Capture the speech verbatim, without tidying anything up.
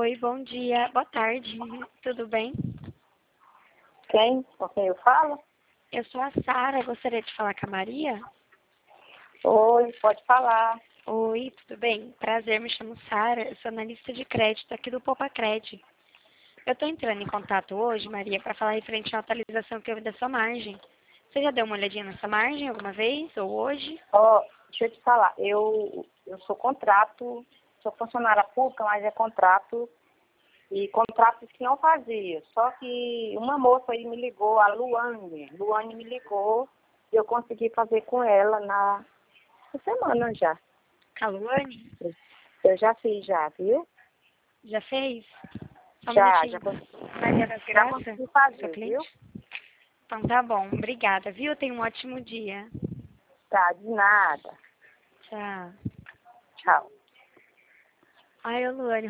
Oi, bom dia, boa tarde, tudo bem? Quem? Com quem eu falo? Eu sou a Sara, gostaria de falar com a Maria? Oi, pode falar. Oi, tudo bem? Prazer, me chamo Sara, eu sou analista de crédito aqui do Popacred. Eu estou entrando em contato hoje, Maria, para falar referente à atualização que houve da sua margem. Você já deu uma olhadinha na sua margem alguma vez, ou hoje? Ó, deixa eu te falar, eu, eu sou contrato, sou funcionária pública, mas é contrato, e contrato que não fazia. Só que uma moça aí me ligou, a Luane, Luane me ligou, e eu consegui fazer com ela na, na semana já. Caluane? Eu já fiz já, viu? Já fez? Só um Já, minutinho. já consegui, Maria das já Graças, consegui sua fazer, viu? cliente? Então tá bom, obrigada, viu? Tenha um ótimo dia. Tá, de nada. Tchau. Tchau. Ai, ô Luane,